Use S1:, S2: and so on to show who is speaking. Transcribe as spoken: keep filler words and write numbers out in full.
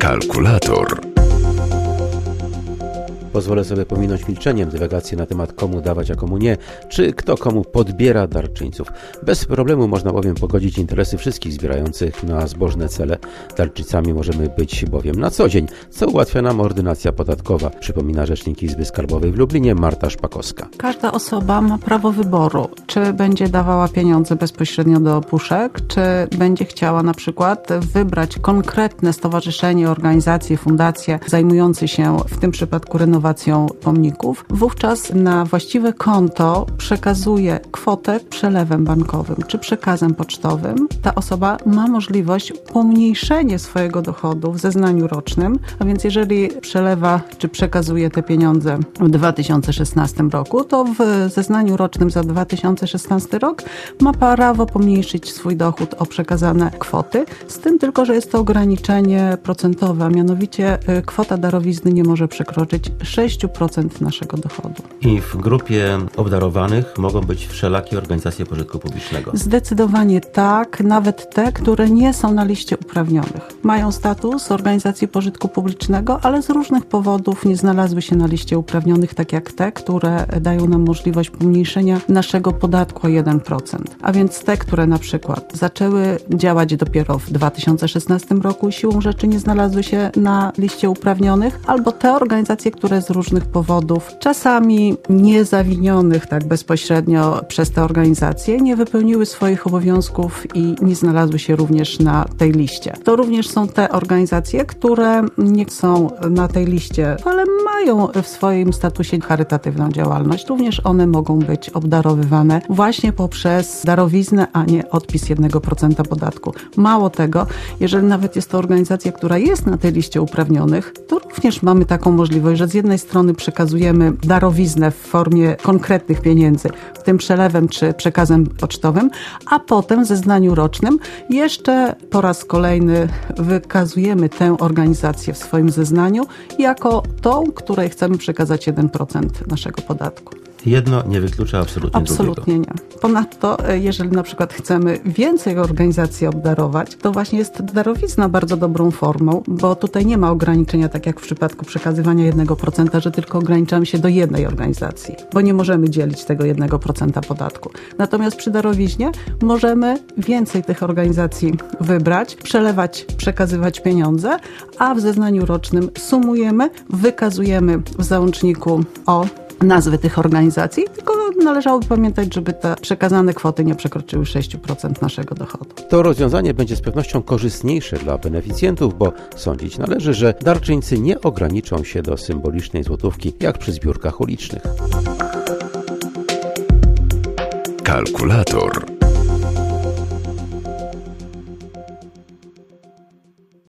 S1: Kalkulator.
S2: Pozwolę sobie pominąć milczeniem dywagacje na temat komu dawać, a komu nie, czy kto komu podbiera darczyńców. Bez problemu można bowiem pogodzić interesy wszystkich zbierających na zbożne cele. Darczyńcami możemy być bowiem na co dzień, co ułatwia nam ordynacja podatkowa, przypomina rzecznik Izby Skarbowej w Lublinie Marta Szpakowska.
S3: Każda osoba ma prawo wyboru, czy będzie dawała pieniądze bezpośrednio do puszek, czy będzie chciała na przykład wybrać konkretne stowarzyszenie, organizację, fundację zajmujące się w tym przypadku renowacją pomników. Wówczas na właściwe konto przekazuje kwotę przelewem bankowym czy przekazem pocztowym. Ta osoba ma możliwość pomniejszenia swojego dochodu w zeznaniu rocznym, a więc jeżeli przelewa czy przekazuje te pieniądze w dwa tysiące szesnastym roku, to w zeznaniu rocznym za dwa tysiące szesnasty rok ma prawo pomniejszyć swój dochód o przekazane kwoty, z tym tylko, że jest to ograniczenie procentowe, a mianowicie kwota darowizny nie może przekroczyć sześć procent naszego dochodu.
S4: I w grupie obdarowanych mogą być wszelakie organizacje pożytku publicznego?
S3: Zdecydowanie tak, nawet te, które nie są na liście uprawnionych. Mają status organizacji pożytku publicznego, ale z różnych powodów nie znalazły się na liście uprawnionych, tak jak te, które dają nam możliwość pomniejszenia naszego podatku o jeden procent. A więc te, które na przykład zaczęły działać dopiero w dwa tysiące szesnastym roku i siłą rzeczy nie znalazły się na liście uprawnionych, albo te organizacje, które z różnych powodów, czasami niezawinionych tak bezpośrednio przez te organizacje, nie wypełniły swoich obowiązków i nie znalazły się również na tej liście. To również są te organizacje, które nie są na tej liście, ale mają w swoim statusie charytatywną działalność. Również one mogą być obdarowywane właśnie poprzez darowiznę, a nie odpis jednego procenta podatku. Mało tego, jeżeli nawet jest to organizacja, która jest na tej liście uprawnionych, to również mamy taką możliwość, że z jednej strony przekazujemy darowiznę w formie konkretnych pieniędzy, w tym przelewem czy przekazem pocztowym, a potem w zeznaniu rocznym jeszcze po raz kolejny wykazujemy tę organizację w swoim zeznaniu jako tą, której chcemy przekazać jeden procent naszego podatku.
S4: Jedno nie wyklucza absolutnie drugiego.
S3: Absolutnie nie. Ponadto, jeżeli na przykład chcemy więcej organizacji obdarować, to właśnie jest darowizna bardzo dobrą formą, bo tutaj nie ma ograniczenia, tak jak w przypadku przekazywania jednego procenta, że tylko ograniczamy się do jednej organizacji, bo nie możemy dzielić tego jednego procenta podatku. Natomiast przy darowiźnie możemy więcej tych organizacji wybrać, przelewać, przekazywać pieniądze, a w zeznaniu rocznym sumujemy, wykazujemy w załączniku o nazwy tych organizacji, tylko należałoby pamiętać, żeby te przekazane kwoty nie przekroczyły sześć procent naszego dochodu.
S2: To rozwiązanie będzie z pewnością korzystniejsze dla beneficjentów, bo sądzić należy, że darczyńcy nie ograniczą się do symbolicznej złotówki, jak przy zbiórkach ulicznych.
S1: Kalkulator.